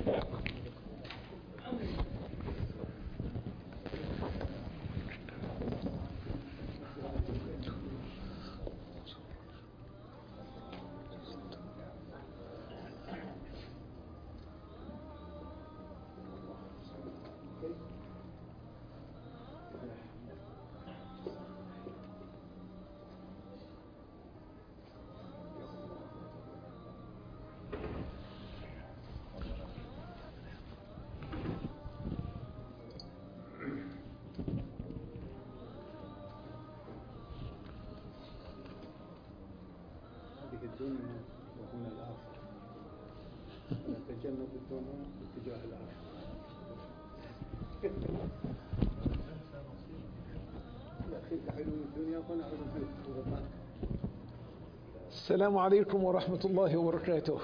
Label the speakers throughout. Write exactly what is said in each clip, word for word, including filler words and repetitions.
Speaker 1: الدنيا وهنا الآخر، نتجنب الدنيا باتجاه الآخر.
Speaker 2: السلام عليكم ورحمة الله وبركاته.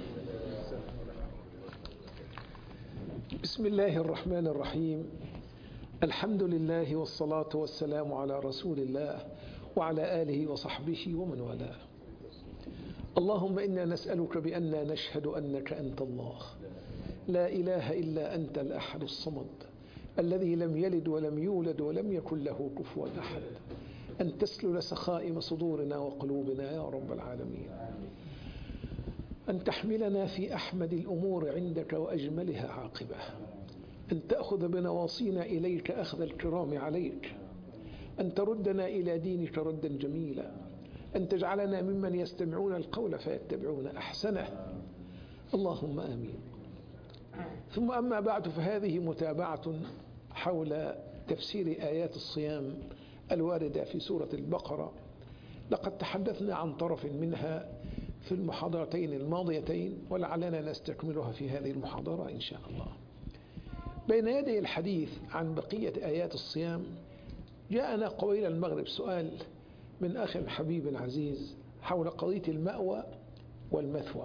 Speaker 2: بسم الله الرحمن الرحيم. الحمد لله والصلاة والسلام على رسول الله وعلى آله وصحبه ومن والاه. اللهم إنا نسألك بأننا نشهد أنك أنت الله، لا إله إلا أنت الأحد الصمد الذي لم يلد ولم يولد ولم يكن له كفوا أحد، أن تسلل سخائم صدورنا وقلوبنا يا رب العالمين، أن تحملنا في أحمد الأمور عندك وأجملها عاقبة، أن تأخذ بنواصينا إليك أخذ الكرام عليك، أن تردنا إلى دينك ردا جميلا، أن تجعلنا ممن يستمعون القول فيتبعون أحسنه، اللهم آمين. ثم أما بعد، فهذه متابعة حول تفسير آيات الصيام الواردة في سورة البقرة. لقد تحدثنا عن طرف منها في المحاضرتين الماضيتين، ولعلنا نستكملها في هذه المحاضرة إن شاء الله. بين يدي الحديث عن بقية آيات الصيام، جاءنا قبيل المغرب سؤال من أخ حبيب عزيز حول قضية المأوى والمثوى.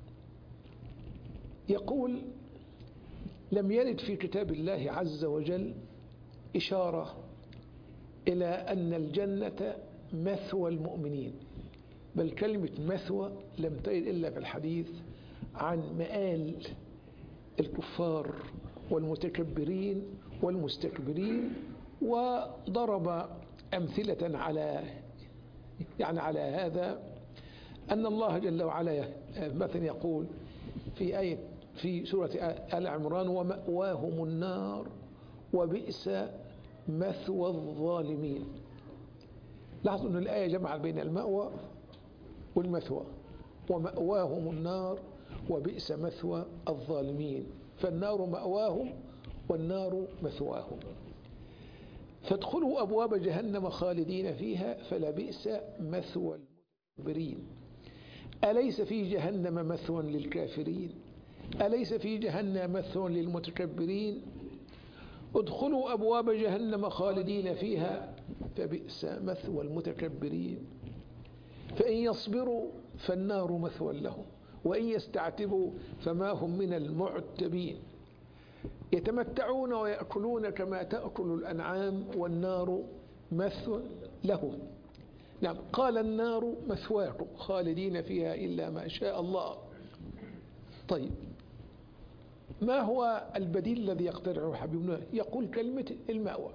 Speaker 2: يقول: لم يرد في كتاب الله عز وجل إشارة إلى أن الجنة مثوى المؤمنين، بل كلمة مثوى لم ترد إلا في الحديث عن مآل الكفار والمتكبرين والمستكبرين، وضرب أمثلة على يعني على هذا أن الله جل وعلا مثلا يقول في آية في سورة آل عمران: ومأواهم النار وبئس مثوى الظالمين. لاحظوا أن الآية جمعت بين المأوى والمثوى، ومأواهم النار وبئس مثوى الظالمين، فالنار مأواهم والنار مثواهم، فادخلوا أبواب جهنم خالدين فيها فلبئس مثوى المتكبرين. أليس في جهنم مثوى للكافرين؟ أليس في جهنم مثوى للمتكبرين؟ ادخلوا أبواب جهنم خالدين فيها فبئس مثوى المتكبرين. فإن يصبروا فالنار مثوى لهم، وإن يستعتبوا فما هم من المعتبين. يتمتعون ويأكلون كما تأكل الأنعام والنار مثوى لهم. نعم، قال: النار مثواكم خالدين فيها إلا ما شاء الله. طيب، ما هو البديل الذي يقترحه حبيبنا؟ يقول كلمة المأوى،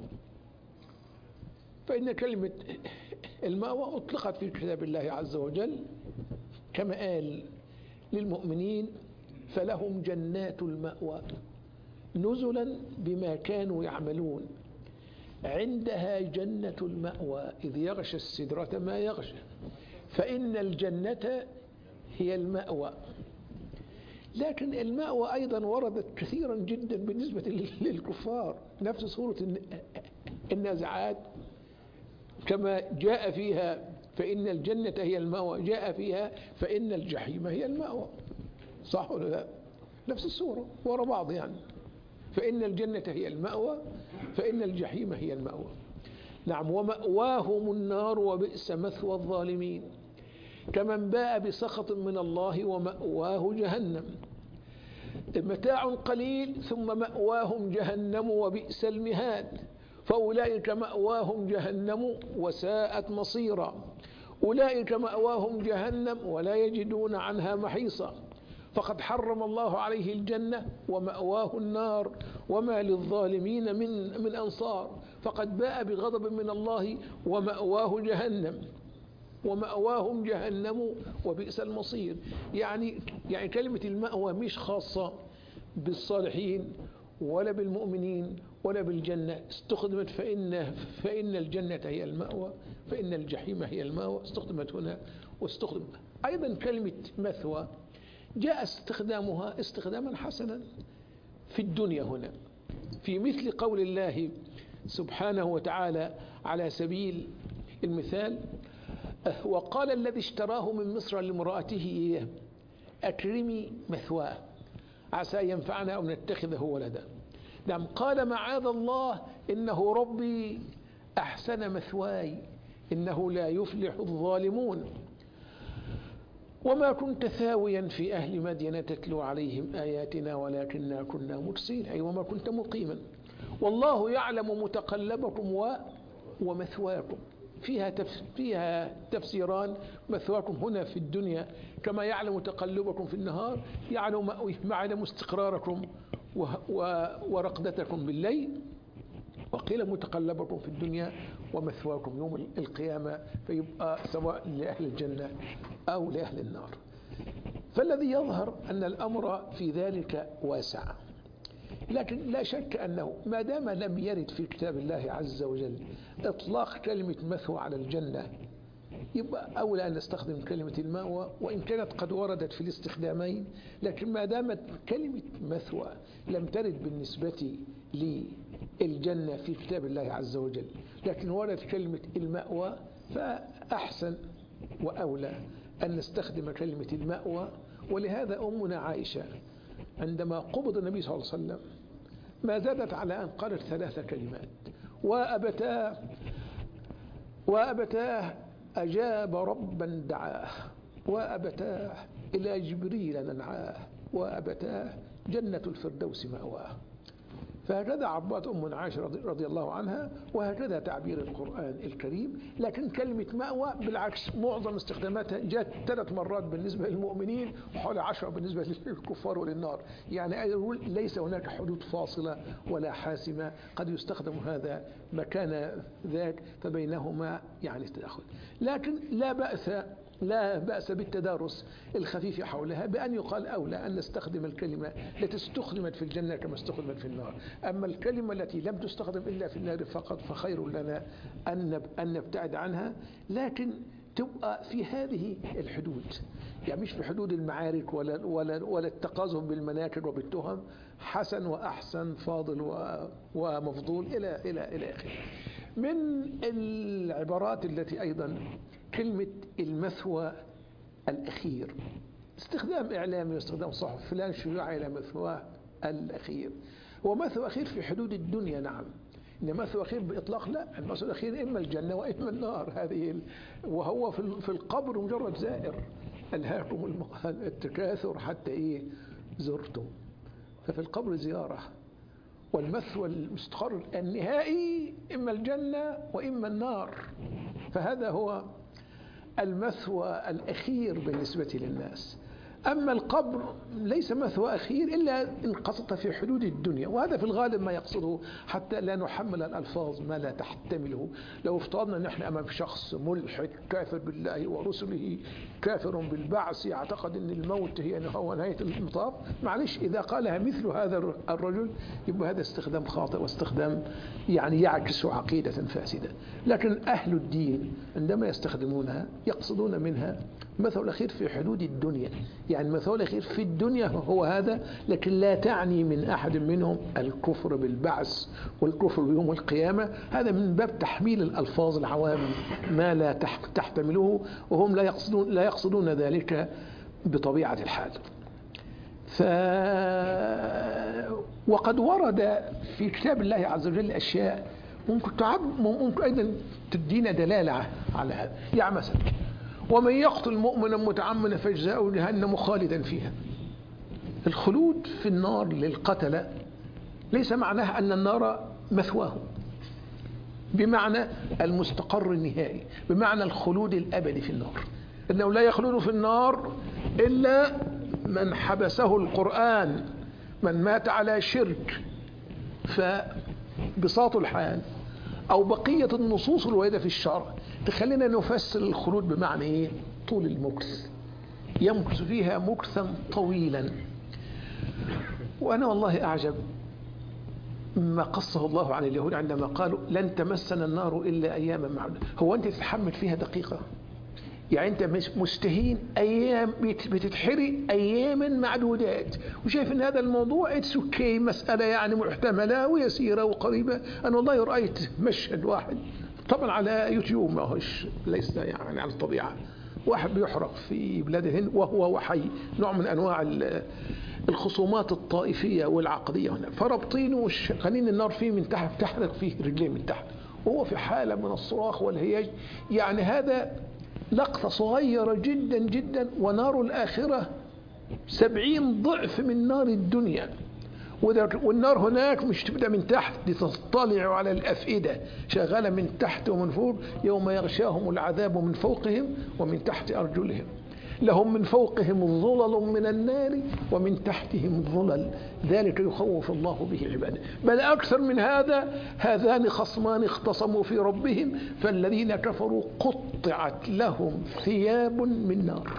Speaker 2: فإن كلمة المأوى أطلقت في كتاب الله عز وجل كمآل للمؤمنين، فلهم جنات المأوى نزلا بما كانوا يعملون، عندها جنة المأوى إذ يغشى السدرة ما يغشى، فإن الجنة هي المأوى. لكن المأوى أيضا وردت كثيرا جدا بالنسبة للكفار، نفس سورة النازعات كما جاء فيها فإن الجنة هي المأوى، جاء فيها فإن الجحيم هي المأوى. صح ولا لا؟ نفس السورة ورا بعض، يعني فإن الجنة هي المأوى فإن الجحيم هي المأوى. نعم، ومأواهم النار وبئس مثوى الظالمين، كمن باء بسخط من الله ومأواه جهنم، متاع قليل ثم مأواهم جهنم وبئس المهاد، فأولئك مأواهم جهنم وساءت مصيرا. أولئك مأواهم جهنم ولا يجدون عنها محيصا. فقد حرم الله عليه الجنة ومأواه النار وما للظالمين من من أنصار، فقد باء بغضب من الله ومأواه جهنم ومأواهم جهنم وبئس المصير. يعني يعني كلمة المأوى مش خاصة بالصالحين ولا بالمؤمنين ولا بالجنة، استخدمت فإن فإن الجنة هي المأوى، فإن الجحيم هي المأوى، استخدمت هنا واستخدم أيضا كلمة مثوى جاء استخدامها استخداما حسنا في الدنيا هنا، في مثل قول الله سبحانه وتعالى على سبيل المثال: وقال الذي اشتراه من مصر لامرأته أكرمي مثواه عسى ينفعنا أو نتخذه ولدا. نعم، قال معاذ الله إنه ربي أحسن مثواي إنه لا يفلح الظالمون. وما كنت ثاويا في أهل مدين تتلو عليهم آياتنا ولكننا كنا مرسلين، أي وما كنت مقيما. والله يعلم متقلبكم و... ومثواكم. فيها تف... فيها تفسيران: مثواكم هنا في الدنيا كما يعلم تقلبكم في النهار، يعلم يعلم استقراركم و... و... ورقدتكم بالليل، وقيل متقلبكم في الدنيا ومثواكم يوم القيامة، فيبقى سواء لأهل الجنة أو لأهل النار. فالذي يظهر أن الأمر في ذلك واسع، لكن لا شك أنه ما دام لم يرد في كتاب الله عز وجل إطلاق كلمة مثوى على الجنة، يبقى أولى أن نستخدم كلمة المأوى، وإن كانت قد وردت في الاستخدامين، لكن ما دامت كلمة مثوى لم ترد بالنسبة للجنة في كتاب الله عز وجل، لكن وردت كلمة المأوى، فأحسن وأولى أن نستخدم كلمة المأوى. ولهذا أمنا عائشة عندما قبض النبي صلى الله عليه وسلم ما زادت على أن قالت ثلاث كلمات: وأبتاه وأبتاه أجاب ربا دعاه، وأبتاه إلى جبريل ننعاه، وأبتاه جنة الفردوس مأواه. فهكذا عبرت أم عائشة رضي الله عنها، وهكذا تعبير القرآن الكريم. لكن كلمة مأوى بالعكس معظم استخداماتها جاءت ثلاث مرات بالنسبة للمؤمنين وحوالي عشرة بالنسبة للكفار وللنار. يعني ليس هناك حدود فاصلة ولا حاسمة، قد يستخدم هذا مكان ذاك، فبينهما يعني تداخل. لكن لا بأس لا بأس بالتدارس الخفيف حولها، بأن يقال أولى أن نستخدم الكلمة التي استخدمت في الجنة كما استخدمت في النار. أما الكلمة التي لم تستخدم إلا في النار فقط فخير لنا أن نبتعد عنها، لكن تبقى في هذه الحدود، يعني مش في حدود المعارك ولا, ولا, ولا التقاذف بالمناكر وبالتهم، حسن وأحسن، فاضل ومفضول إلى إلى إلى آخره. من العبارات التي أيضا كلمة المثوى الأخير، استخدام إعلامي واستخدام صحف، فلان شجاع إلى مثواه الأخير. ومثوى أخير في حدود الدنيا، نعم، إن مثوى أخير بإطلاق لا، المثوى الأخير إما الجنة وإما النار. هذه وهو في القبر مجرد زائر. ألهاكم التكاثر حتى إيه زرتم، ففي القبر زيارة. والمثوى المستقر النهائي إما الجنة وإما النار، فهذا هو المثوى الأخير بالنسبة للناس. أما القبر ليس مثوى أخير إلا إن قصدت في حدود الدنيا، وهذا في الغالب ما يقصده، حتى لا نحمل الألفاظ ما لا تحتمله. لو افترضنا أن نحن أمام شخص ملحد كافر بالله ورسله كافر بالبعث يعتقد أن الموت هي نهاية المطاف، معلش إذا قالها مثل هذا الرجل يبقى هذا استخدام خاطئ واستخدام يعني يعكس عقيدة فاسدة. لكن أهل الدين عندما يستخدمونها يقصدون منها مثل الأخير في حدود الدنيا، يعني المثل الأخير في الدنيا هو هذا، لكن لا تعني من أحد منهم الكفر بالبعث والكفر بيوم القيامة. هذا من باب تحميل الألفاظ العوام ما لا تحتمله، وهم لا يقصدون لا يقصدون ذلك بطبيعة الحال. ف وقد ورد في كتاب الله عز وجل أشياء ممكن تعب ممكن أيضا تدينا دلالة على هذا. يعني مثلا: ومن يقتل مؤمنا متعمدا فجزاؤه جهنم خالدا فيها. الخلود في النار للقتلة ليس معناه أن النار مثواه بمعنى المستقر النهائي، بمعنى الخلود الأبدي في النار، إنه لا يخلد في النار إلا من حبسه القرآن، من مات على شرك، فبساط الحال أو بقية النصوص الواردة في الشرع تخلينا نفسر الخلود بمعنى إيه؟ طول المكث، يمكث فيها مكثا طويلا. وأنا والله أعجب ما قصه الله عن اليهود عندما قالوا لن تمسنا النار إلا أياما معدودة. هو أنت تتحمل فيها دقيقة؟ يعني أنت مستهين أيام بتتحرق أياما معدودات وشايف أن هذا الموضوع اتس اوكي، مسألة يعني محتملة ويسيرة وقريبة. أنا والله رأيت مشهد واحد طبعا على يوتيوب، ما هوش ليس يعني على الطبيعة، واحد بيحرق في بلاد الهند وهو وحي، نوع من أنواع الخصومات الطائفية والعقدية هنا، فربطينه وشغالين النار فيه من تحت، تحرق فيه رجليه من تحت وهو في حالة من الصراخ والهياج. يعني هذا لقطة صغيرة جدا جدا، ونار الآخرة سبعين ضعف من نار الدنيا. والنار هناك مش تبدأ من تحت، دي تطلع على الأفئدة، شغالة من تحت ومن فوق. يوم يغشاهم العذاب من فوقهم ومن تحت أرجلهم، لهم من فوقهم ظلل من النار ومن تحتهم ظلل، ذلك يخوف الله به عباده. بل أكثر من هذا، هذان خصمان اختصموا في ربهم فالذين كفروا قطعت لهم ثياب من نار.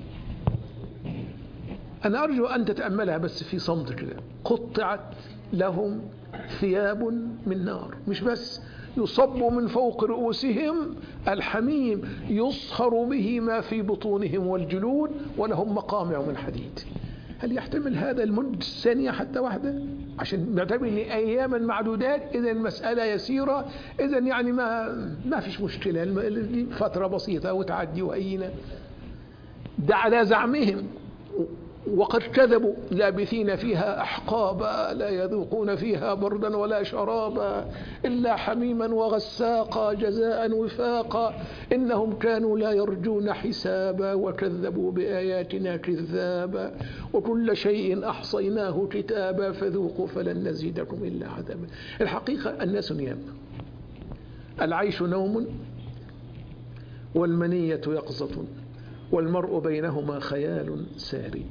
Speaker 2: أنا أرجو أن تتأملها بس في صمت كده، قطعت لهم ثياب من نار، مش بس يصب من فوق رؤوسهم الحميم يصهر به ما في بطونهم والجلود ولهم مقامع من حديد. هل يحتمل هذا المد ثانية حتى واحدة؟ عشان نعتبر ان اياما معدودات، اذا المسألة يسيرة، اذا يعني ما ما فيش مشكلة، فترة بسيطة وتعدي وأينا. ده على زعمهم، وقد كذبوا لابثين فيها أحقابا لا يذوقون فيها بردا ولا شرابا إلا حميما وغساقا جزاء وفاقا إنهم كانوا لا يرجون حسابا وكذبوا بآياتنا كذابا وكل شيء أحصيناه كتابا فذوقوا فلن نزيدكم إلا عذابا. الحقيقة الناس نيام، العيش نوم والمنية يقظة والمرء بينهما خيال ساري،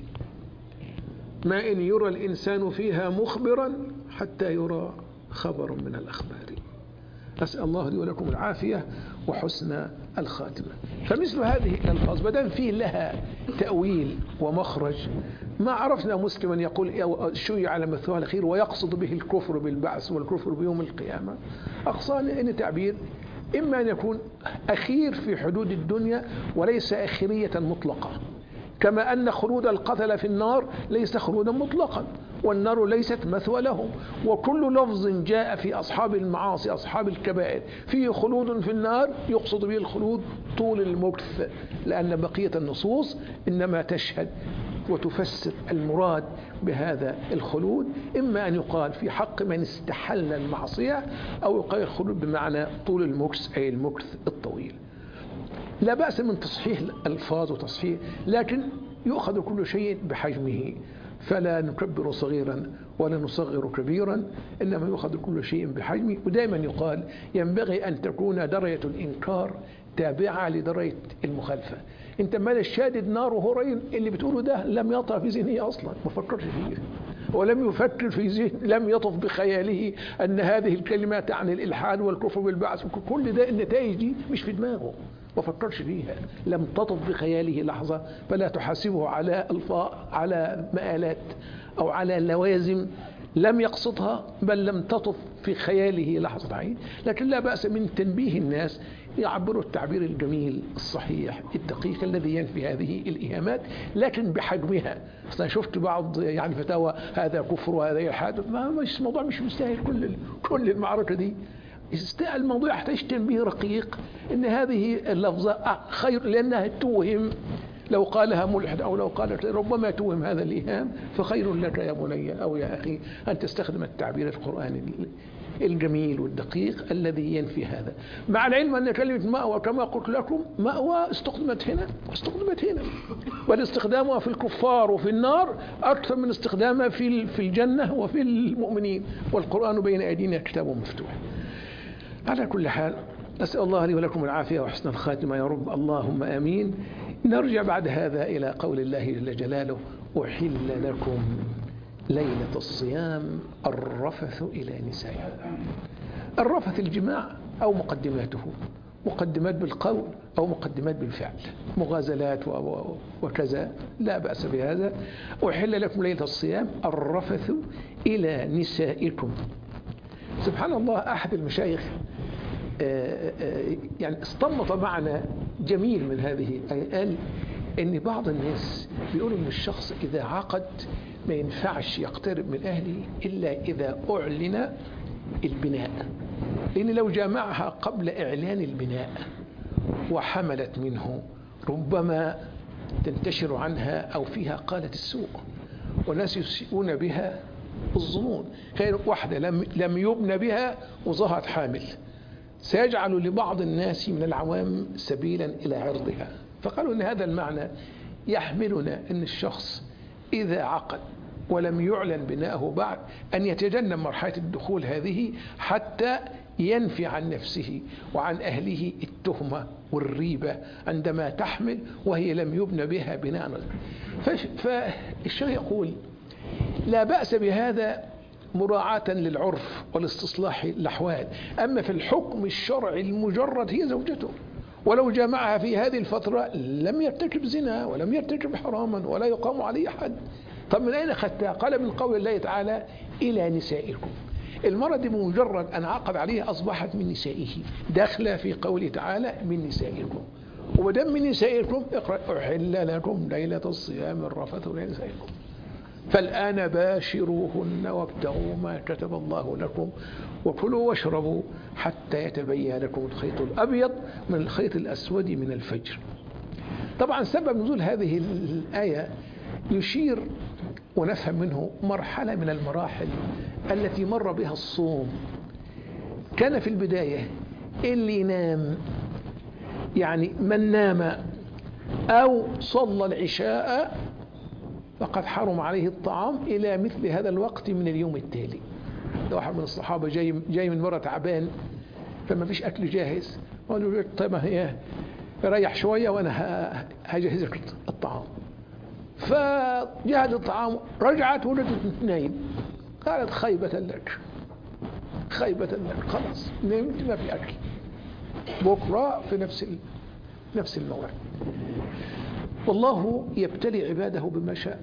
Speaker 2: ما إن يرى الإنسان فيها مخبرا حتى يرى خبر من الأخبار. أسأل الله لي ولكم العافية وحسن الخاتمة. فمثل هذه الألفاظ بدل فيه لها تأويل ومخرج، ما عرفنا مسلما يقول شيع على مثواه الأخير ويقصد به الكفر بالبعث والكفر بيوم القيامة. أقصانا أن تعبير إما أن يكون أخير في حدود الدنيا وليس أخيرية مطلقة، كما أن خلود القتل في النار ليس خلودا مطلقا، والنار ليست مثوى لهم. وكل لفظ جاء في أصحاب المعاصي أصحاب الكبائر فيه خلود في النار يقصد به الخلود طول المكث، لأن بقية النصوص إنما تشهد وتفسر المراد بهذا الخلود، إما أن يقال في حق من استحل المعصية أو يقال الخلود بمعنى طول المكث أي المكث الطويل. لا بأس من تصحيح الألفاظ وتصحيح، لكن يؤخذ كل شيء بحجمه، فلا نكبر صغيرا ولا نصغر كبيرا، إنما يؤخذ كل شيء بحجمه. ودائما يقال ينبغي أن تكون درجة الإنكار تابعة لدرجة المخالفة. انت ما الشادد نار وهو راجل اللي بتقوله ده لم يطرح في ذهنه اصلا، ما فكرش فيه ولم يفكر في ذهن، لم يطف بخياله ان هذه الكلمات تعني الالحاد والكفر بالبعث، كل ده النتائج دي مش في دماغه، ما فكرش فيها، لم تطف بخياله لحظة. فلا تحاسبه على الفاظ، على مآلات او على لوازم لم يقصدها بل لم تطف في خياله لحظة عين. لكن لا بأس من تنبيه الناس يعبروا التعبير الجميل الصحيح الدقيق الذي ينفي هذه الإهامات لكن بحجمها. أصلا شفت بعض يعني فتاوى هذا كفر وهذا إلحاد، ما مش موضوع مش مستاهل كل كل المعركة دي. الموضوع يحتاج تنبيه رقيق ان هذه اللفظة خير لأنها توهم، لو قالها ملحد أو لو قالت ربما توهم هذا الإيهام، فخير لك يا بني أو يا أخي أن تستخدم التعبير القرآني الجميل والدقيق الذي ينفي هذا، مع العلم أن كلمة مأوى كما قلت لكم مأوى استخدمت هنا استخدمت هنا، والاستخدامها في الكفار وفي النار أكثر من استخدامها في في الجنة وفي المؤمنين، والقرآن بين أيدينا كتاب مفتوح. على كل حال أسأل الله لي ولكم العافية وحسن الخاتمة يا رب، اللهم آمين. نرجع بعد هذا إلى قول الله جل جلاله أحل لكم ليلة الصيام الرفث إلى نسائكم. الرفث الجماع أو مقدماته، مقدمات بالقول أو مقدمات بالفعل، مغازلات وكذا، لا بأس بهذا. أحل لكم ليلة الصيام الرفث إلى نسائكم. سبحان الله، أحد المشايخ يعني استنبط معنى جميل من هذه، قال إن بعض الناس بيقولوا إن الشخص إذا عقد ما ينفعش يقترب من أهله إلا إذا أعلن البناء، لأن لو جامعها قبل إعلان البناء وحملت منه ربما تنتشر عنها أو فيها قالة السوء، والناس يسيئون بها الظنون. خير واحدة لم لم يبنى بها وظهرت حامل، سيجعل لبعض الناس من العوام سبيلا إلى عرضها. فقالوا إن هذا المعنى يحملنا أن الشخص إذا عقد ولم يعلن بناءه بعد أن يتجنب مرحلة الدخول هذه حتى ينفي عن نفسه وعن أهله التهمة والريبة عندما تحمل وهي لم يبنى بها بناء. فالشيخ يقول لا بأس بهذا مراعاة للعرف والاستصلاح الأحوال، أما في الحكم الشرعي المجرد هي زوجته، ولو جامعها في هذه الفترة لم يرتكب زنا ولم يرتكب حراما ولا يقام عليه حد. طب من أين أخذتها؟ قال من قول الله تعالى إلى نسائكم. المرأة دي بمجرد أن عقد عليها أصبحت من نسائه، داخلة في قوله تعالى من نسائكم، ودم من نسائكم اقرأ أحل لكم ليلة الصيام الرفث إلى نسائكم. فالآن باشروهن وابتغوا ما كتب الله لكم وكلوا واشربوا حتى يتبين لكم الخيط الأبيض من الخيط الأسود من الفجر. طبعا سبب نزول هذه الآية يشير ونفهم منه مرحلة من المراحل التي مر بها الصوم. كان في البداية اللي نام، يعني من نام أو صلى العشاء فقد حرم عليه الطعام إلى مثل هذا الوقت من اليوم التالي. ده واحد من الصحابة جاي جاي من مرة تعبان فما فيش أكل جاهز، قالوا طيب هي ريح شوية وأنا هجهز لك الطعام. فجهز الطعام، رجعت ولدت نايم، قالت خيبة لك خيبة لك، خلاص نمت ما في أكل، بكرة في نفس نفس الموعد. والله يبتلي عباده بما شاء،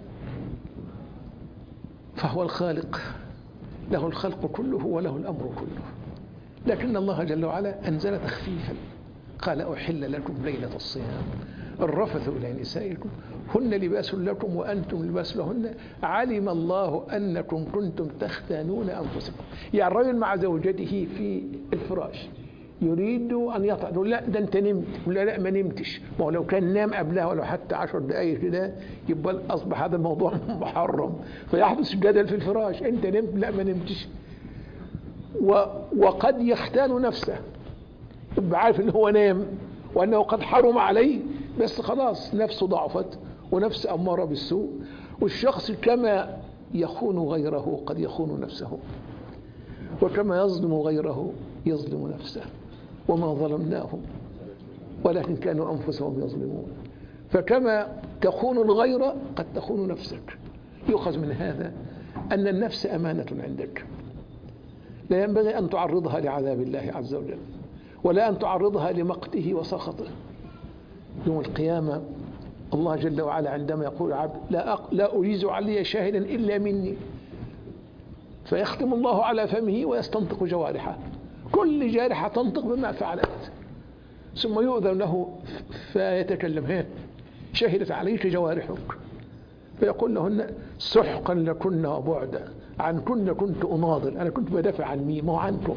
Speaker 2: فهو الخالق، له الخلق كله وله الأمر كله. لكن الله جل وعلا أنزل تخفيفا، قال أحل لكم ليلة الصيام الرفث إلى نسائكم هن لباس لكم وأنتم لباس لهن علم الله أنكم كنتم تختانون أنفسكم. يعني الرجل مع زوجته في الفراش يريد أن يطعن، لا ده أنت نمت، ولا لا ما نمتش، ما لو كان نام قبلها ولو حتى عشر دقائق كده يبقى أصبح هذا الموضوع محرم، فيحدث جدل في الفراش، أنت نمت لا ما نمتش. و وقد يختان نفسه، يبقى عارف إن هو نام وأنه قد حرم عليه، بس خلاص نفسه ضعفت ونفس أمارة بالسوء. والشخص كما يخون غيره قد يخون نفسه، وكما يظلم غيره يظلم نفسه، وما ظلمناهم ولكن كانوا أنفسهم يظلمون. فكما تخون الغير قد تخون نفسك. يؤخذ من هذا أن النفس أمانة عندك، لا ينبغي أن تعرضها لعذاب الله عز وجل، ولا أن تعرضها لمقته وسخطه. يوم القيامة الله جل وعلا عندما يقول عبد لا, لا أجيز علي شاهدا إلا مني، فيختم الله على فمه ويستنطق جوارحه، كل جارحة تنطق بما فعلت، ثم يؤذن له فيتكلم، ها شهدت عليك جوارحك، فيقول لهن سحقا لكن وبعدا عنكن كنت أناضل، أنا كنت بدافع عن مين؟ ما عنكم.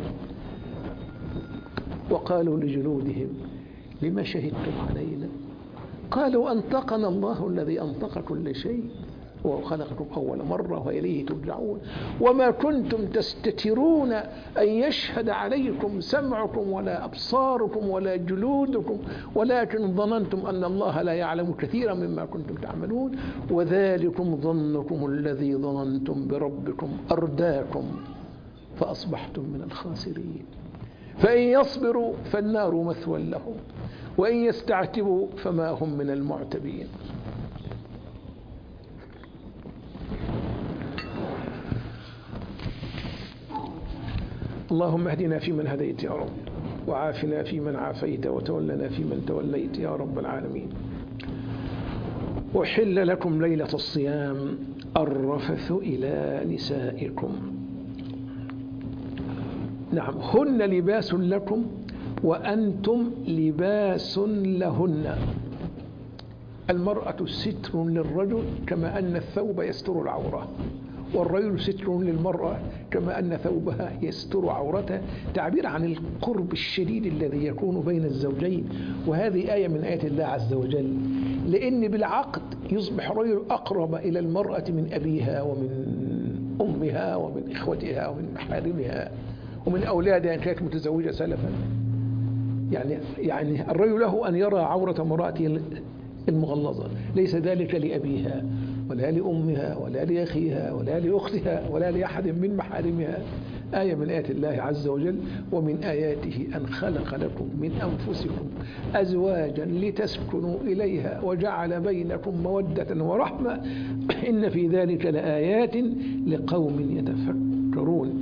Speaker 2: وقالوا لجلودهم لما شهدتم علينا؟ قالوا أنطقنا الله الذي أنطق كل شيء وهو خلقكم أول مرة وإليه ترجعون وما كنتم تستترون أن يشهد عليكم سمعكم ولا أبصاركم ولا جلودكم ولكن ظننتم أن الله لا يعلم كثيرا مما كنتم تعملون وذلكم ظنكم الذي ظننتم بربكم أرداكم فأصبحتم من الخاسرين. فإن يصبروا فالنار مثوى لهم وإن يستعتبوا فما هم من المعتبين. اللهم اهدنا فيمن هديت يا رب، وعافنا فيمن عافيت، وتولنا فيمن توليت يا رب العالمين. أحل لكم ليلة الصيام الرفث إلى نسائكم. نعم، هن لباس لكم وأنتم لباس لهن. المرأة ستر للرجل كما أن الثوب يستر العورة، والرجل ستر للمرأة كما أن ثوبها يستر عورتها، تعبير عن القرب الشديد الذي يكون بين الزوجين. وهذه آية من آيات الله عز وجل، لأن بالعقد يصبح الرجل أقرب إلى المرأة من أبيها ومن أمها ومن إخوتها ومن محارمها ومن أولادها إن كانت متزوجة سلفا. يعني يعني الرجل له أن يرى عورة امرأته المغلظة، ليس ذلك لأبيها ولا لأمها ولا لأخيها ولا لأختها ولا لأحد من محارمها. آية من آيات الله عز وجل. ومن آياته أن خلق لكم من أنفسكم أزواجا لتسكنوا إليها وجعل بينكم مودة ورحمة إن في ذلك لآيات لقوم يتفكرون.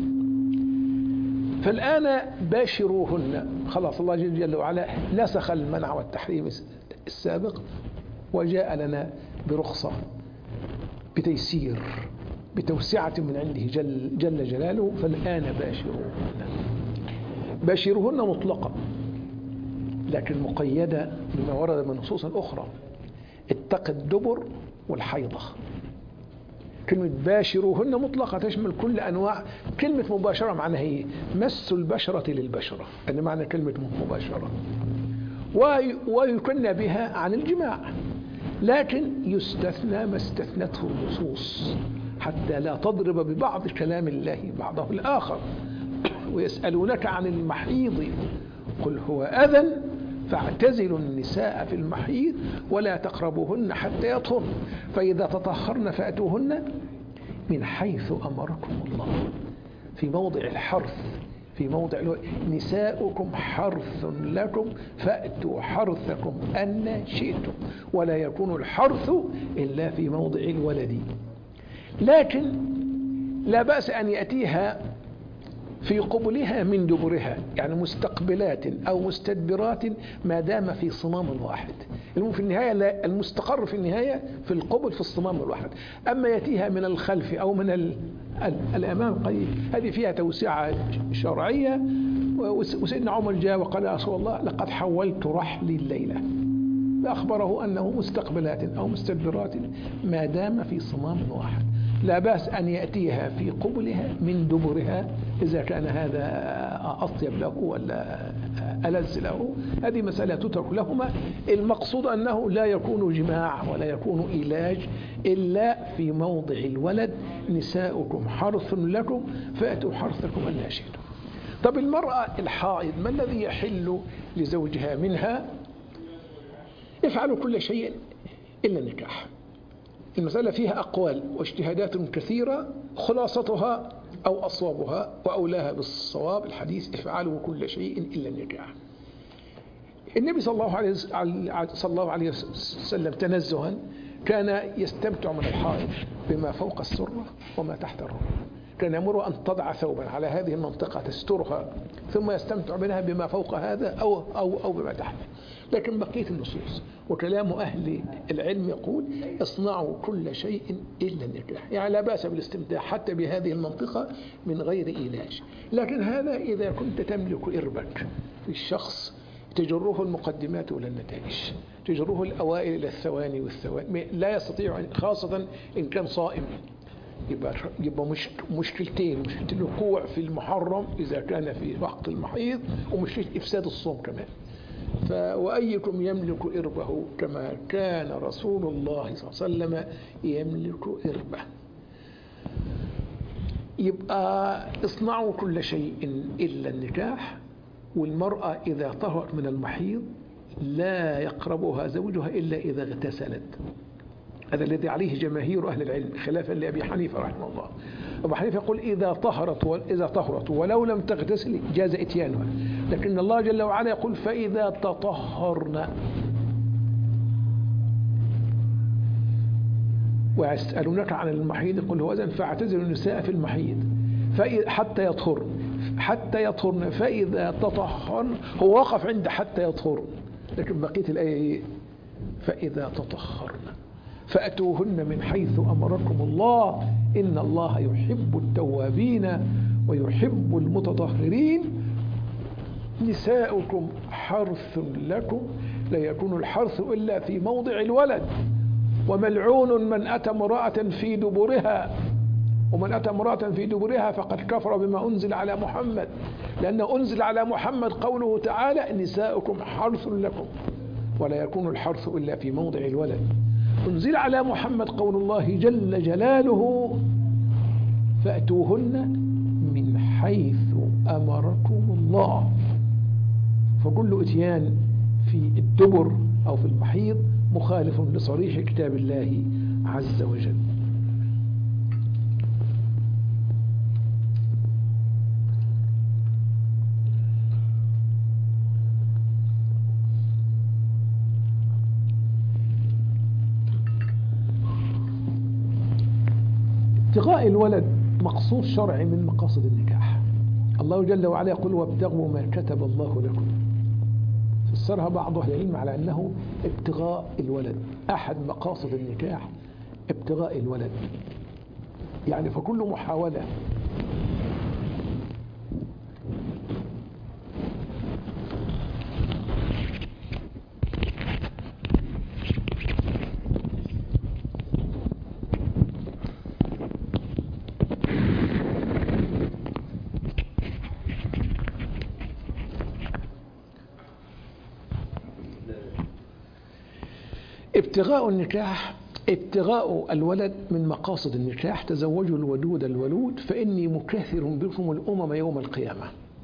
Speaker 2: فالآن باشروهن، خلاص الله جل وعلا نسخ المنع والتحريم السابق وجاء لنا برخصة، بتيسير، بتوسعة من عنده جل, جل جلاله. فالآن باشروهن. باشروهن مطلقة لكن مقيدة بما ورد من نصوص أخرى. اتق الدبر والحيضة. كلمة باشروهن مطلقة تشمل كل أنواع. كلمة مباشرة معناها هي مس البشرة للبشرة، أن معنى كلمة مباشرة، ويكن بها عن الجماع، لكن يستثنى ما استثنته النصوص حتى لا تضرب ببعض كلام الله بعضه الآخر. ويسألونك عن المحيض قل هو أذى فاعتزلوا النساء في المحيض ولا تقربوهن حتى يطهرن فإذا تطهرن فأتوهن من حيث أمركم الله. في موضع الحرث، في موضع نساؤكم حرث لكم فأتوا حرثكم أن شئتم، ولا يكون الحرث إلا في موضع الولد. لكن لا بأس أن يأتيها في قبلها من دبرها، يعني مستقبلات أو مستدبرات ما دام في صمام واحد. في النهاية المستقر في النهاية في القبل في الصمام الواحد. أما يأتيها من الخلف أو من الأمام قليل، هذه فيها توسعة شرعية. وسيدنا عمر جاء وقال يا رسول الله لقد حولت رحلي الليلة، فأخبره أنه مستقبلات أو مستدبرات ما دام في صمام واحد. لا بأس أن يأتيها في قبلها من دبرها إذا كان هذا أطيب له ولا ألذ له، هذه مسألة تترك لهما. المقصود أنه لا يكون جماع ولا يكون إيلاج إلا في موضع الولد. نساؤكم حرث لكم فأتوا حرثكم أن شئتم. طب المرأة الحائض ما الذي يحل لزوجها منها؟ يفعل كل شيء إلا النكاح. المسألة فيها أقوال واجتهادات كثيرة، خلاصتها أو أصوابها وأولاها بالصواب الحديث افعلوا كل شيء إلا النكاح. النبي صلى الله عليه صلى الله عليه وسلم تنزها كان يستمتع من الحائض بما فوق السرة وما تحت الركبة. كان يأمر أن تضع ثوبا على هذه المنطقة تسترها ثم يستمتع منها بما فوق هذا أو أو أو بما تحت. لكن بقية النصوص وكلام أهل العلم يقول اصنعوا كل شيء إلا النكاح، يعني لا بأس بالاستمتاع حتى بهذه المنطقة من غير إيلاج. لكن هذا إذا كنت تملك إربك في الشخص تجره المقدمات ولا النتائج، تجره الأوائل إلى الثواني والثواني، لا يستطيع، خاصة إن كان صائم. يبقى يبقى مش مشكلتين، مشكلة الوقوع في المحرم إذا كان في وقت المحيض، ومشكلة إفساد الصوم كمان. وأيكم يملك إربه كما كان رسول الله صلى الله عليه وسلم يملك إربه. يبقى اصنعوا كل شيء إلا النكاح. والمرأة إذا طهرت من المحيض لا يقربها زوجها إلا إذا اغتسلت. هذا الذي عليه جماهير أهل العلم خلافا لأبي حنيفة رحمه الله. أبو حنيفة يقول إذا طهرت إذا طهرت ولو لم تغتسل جاز إتيانها، لكن الله جل وعلا يقول فإذا تطهرن. ويسألونك عن المحيض قل هو أذى فاعتزلوا النساء في المحيض حتى يطهرن حتى يطهرن فإذا تطهرن، هو وقف عند حتى يطهرن، لكن بقية الآية إيه؟ فإذا تطهرن فأتوهن من حيث أمركم الله إن الله يحب التوابين ويحب المتطهرين. نساؤكم حرث لكم لا يكون الحرث إلا في موضع الولد، وملعون من أتى امرأة في دبرها، ومن أتى امرأة في دبرها فقد كفر بما أنزل على محمد، لأن أنزل على محمد قوله تعالى نساؤكم حرث لكم ولا يكون الحرث إلا في موضع الولد. أنزل على محمد قول الله جل جلاله فأتوهن من حيث أمركم الله. فكل إتيان في الدبر أو في المحيض مخالف لصريح كتاب الله عز وجل. ابتغاء الولد مقصود شرعي من مقاصد النكاح. الله جل وعلا يقول وابتغوا ما كتب الله لكم. فسرها بعض أهل العلم على أنه ابتغاء الولد أحد مقاصد النكاح، ابتغاء الولد يعني فكل محاولة ابتغاء النكاح، ابتغاء الولد من مقاصد النكاح. تزوجوا الودود الولود فإني مكاثر بكم الأمم يوم القيامة.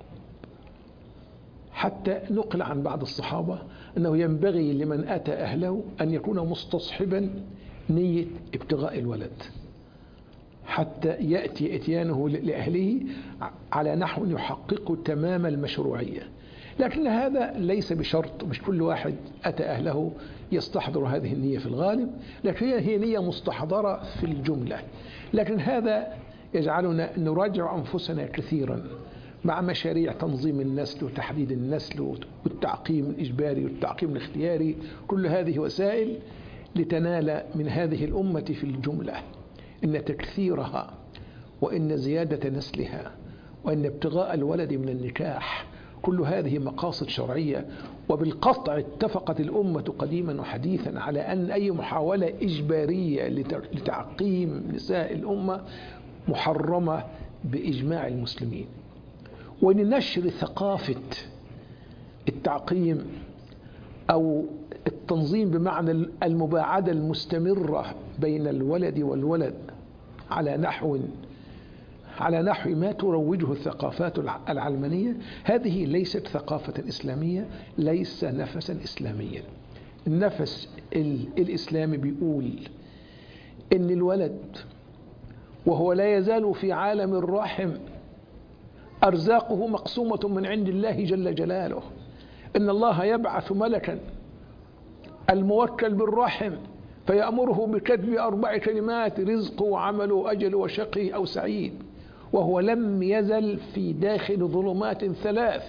Speaker 2: حتى نقل عن بعض الصحابة أنه ينبغي لمن أتى أهله أن يكون مستصحبا نية ابتغاء الولد حتى يأتي إتيانه لأهله على نحو يحقق تمام المشروعية. لكن هذا ليس بشرط، مش كل واحد أتى أهله يستحضر هذه النية في الغالب، لكن هي نية مستحضرة في الجملة. لكن هذا يجعلنا نراجع أنفسنا كثيرا مع مشاريع تنظيم النسل وتحديد النسل والتعقيم الإجباري والتعقيم الاختياري. كل هذه وسائل لتنال من هذه الأمة في الجملة إن تكثيرها وإن زيادة نسلها وإن ابتغاء الولد من النكاح كل هذه مقاصد شرعية. وبالقطع اتفقت الأمة قديما وحديثا على أن أي محاولة إجبارية لتعقيم نساء الأمة محرمة بإجماع المسلمين. وإن نشر ثقافة التعقيم أو التنظيم بمعنى المباعدة المستمرة بين الولد والولد على نحو على نحو ما تروجه الثقافات العلمانية، هذه ليست ثقافة إسلامية، ليس نفسا إسلاميا. النفس الإسلامي بيقول إن الولد وهو لا يزال في عالم الرحم أرزاقه مقسومة من عند الله جل جلاله. إن الله يبعث ملكا الموكل بالرحم فيأمره بكتب أربع كلمات: رزق وعمل وأجل وشقي أو سعيد، وهو لم يزل في داخل ظلمات ثلاث،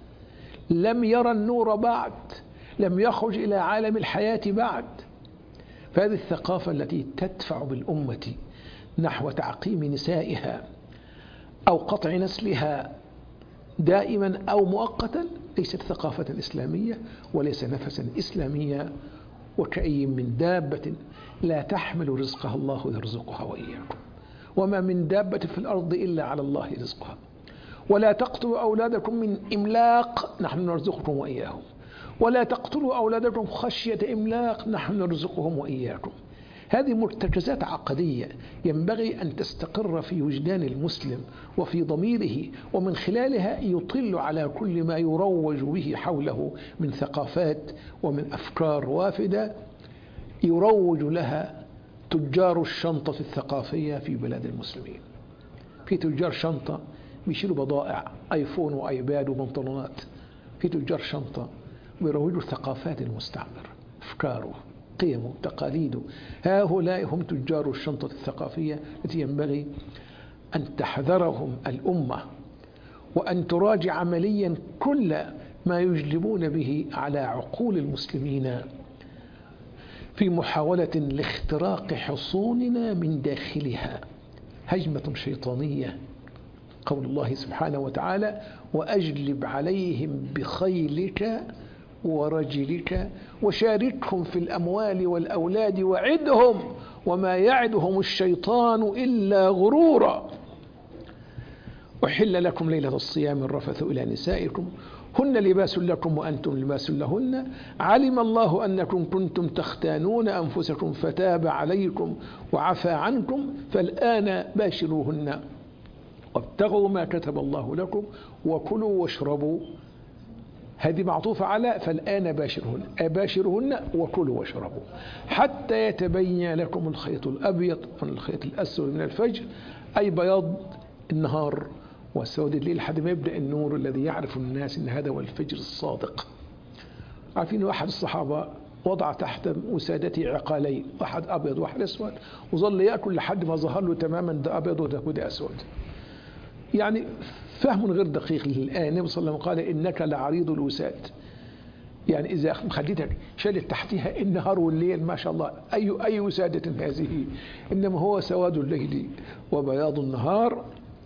Speaker 2: لم يرى النور بعد، لم يخرج إلى عالم الحياة بعد. فهذه الثقافة التي تدفع بالأمة نحو تعقيم نسائها أو قطع نسلها دائما أو مؤقتا ليست ثقافة إسلامية وليس نفسا إسلاميا. وكأي من دابة لا تحمل رزقها الله يرزقها وإياكم، وما من دابة في الأرض إلا على الله رزقها. ولا تقتلوا أولادكم من إملاق نحن نرزقكم وإياهم، ولا تقتلوا أولادكم خشية إملاق نحن نرزقهم وإياكم. هذه مرتكزات عقدية ينبغي أن تستقر في وجدان المسلم وفي ضميره، ومن خلالها يطل على كل ما يروج به حوله من ثقافات ومن أفكار وافدة يروج لها تجار الشنطة الثقافية في بلاد المسلمين. في تجار شنطة بيشيلوا بضائع آيفون وآيباد وبنطلونات، في تجار شنطة بيروجوا الثقافات المستعمرة، أفكاره، قيمه، تقاليده. هؤلاء هم تجار الشنطة الثقافية التي ينبغي أن تحذرهم الأمة وأن تراجع عمليا كل ما يجلبون به على عقول المسلمين في محاولة لاختراق حصوننا من داخلها. هجمة شيطانية، قول الله سبحانه وتعالى: وأجلب عليهم بخيلك ورجلك وشاركهم في الأموال والأولاد وعدهم وما يعدهم الشيطان إلا غرورا. أحل لكم ليلة الصيام الرفث إلى نسائكم هن لباس لكم وأنتم لباس لهن علم الله أنكم كنتم تختانون أنفسكم فتاب عليكم وعفى عنكم فالآن باشروهن وابتغوا ما كتب الله لكم وكلوا واشربوا. هذه معطوفة على فالآن باشرهن، أباشرهن وكلوا واشربوا حتى يتبين لكم الخيط الأبيض من الخيط الأسود من الفجر، أي بياض النهار وسود الليل لحد ما يبدأ النور الذي يعرف الناس أن هذا هو الفجر الصادق. عارفين واحد الصحابة وضع تحت وسادته عقالين، واحد أبيض واحد أسود، وظل يأكل لحد ما ظهر له تماما ده أبيض وده أسود. يعني فهم غير دقيق للآن. النبي صلى الله عليه وسلم قال: إنك لعريض الوساد، يعني إذا خليتك شالت تحتها النهار والليل ما شاء الله أي أي وسادة هذه، إنما هو سواد الليل وبياض النهار.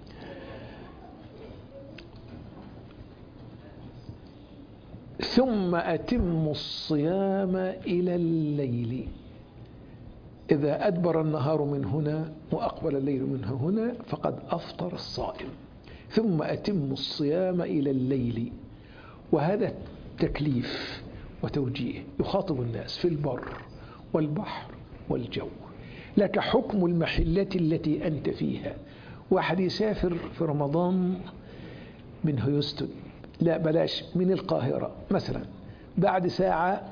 Speaker 2: ثم أتموا الصيام إلى الليل، إذا أدبر النهار من هنا وأقبل الليل من هنا فقد أفطر الصائم. ثم أتموا الصيام إلى الليل، وهذا تكليف وتوجيه يخاطب الناس في البر والبحر والجو. لك حكم المحلة التي أنت فيها. واحد يسافر في رمضان من هيوستن، لا بلاش، من القاهرة مثلا، بعد ساعة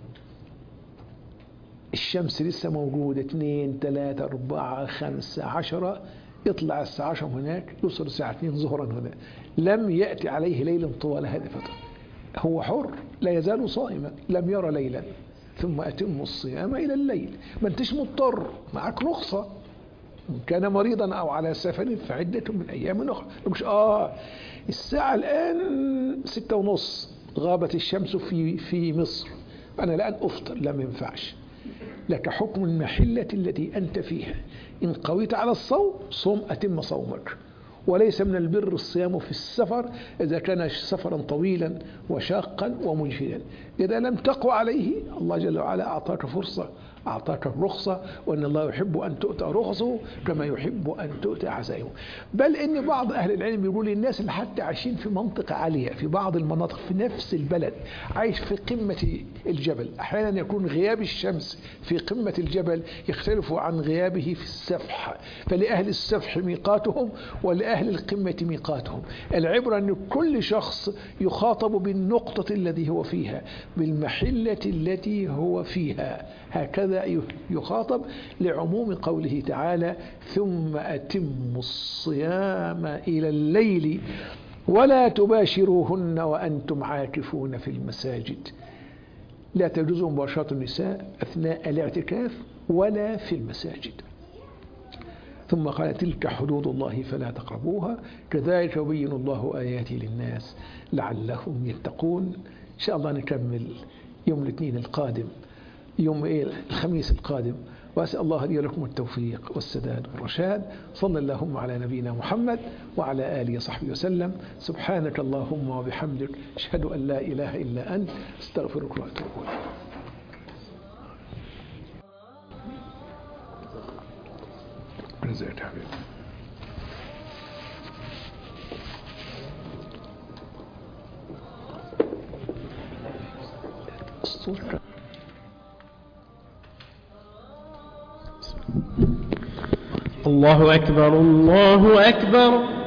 Speaker 2: الشمس لسه موجودة، اثنين ثلاثة أربعة خمسة عشرة، يطلع الساعة عشرة هناك، يوصل الساعة اثنين ظهرا هنا، لم يأتي عليه ليل طوال هذا الفترة، هو حر لا يزال صائما، لم يرى ليلا. ثم أتم الصيام إلى الليل. ما انتش مضطر، معك رخصة، إن كان مريضا أو على سفر فعدة من أيام أخرى. مش آه الساعة الآن ستة ونص، غابت الشمس في في مصر، أنا الآن أفطر، لا ما ينفعش. لك حكم المحلة التي أنت فيها. إن قويت على الصوم صوم، أتم صومك. وليس من البر الصيام في السفر إذا كان سفرا طويلا وشاقا ومجهدا. إذا لم تقوى عليه، الله جل وعلا أعطاك فرصة، أعطاك الرخصة، وأن الله يحب أن تؤتى رخصه كما يحب أن تؤتى عزائمه. بل إن بعض أهل العلم يقول الناس اللي حتى عايشين في منطقة عالية في بعض المناطق في نفس البلد، عايش في قمة الجبل، أحيانا يكون غياب الشمس في قمة الجبل يختلف عن غيابه في السفح، فلأهل السفح ميقاتهم ولأهل القمة ميقاتهم. العبرة أن كل شخص يخاطب بالنقطة الذي هو فيها، بالمحلة التي هو فيها، هكذا يخاطب لعموم قوله تعالى: ثم أتموا الصيام إلى الليل ولا تباشروهن وأنتم عاكفون في المساجد. لا تجوز مباشرة النساء أثناء الاعتكاف ولا في المساجد. ثم قال: تلك حدود الله فلا تقربوها كذلك يبين الله آياته للناس لعلهم يتقون. إن شاء الله نكمل يوم الاثنين القادم، يوم إيه الخميس القادم، وأسأل الله لي لكم التوفيق والسداد والرشاد. صلى اللهم على نبينا محمد وعلى آله وصحبه وسلم. سبحانك اللهم وبحمدك، أشهد أن لا إله إلا أنت، استغفرك وأتوب إليك.
Speaker 3: الله أكبر الله أكبر.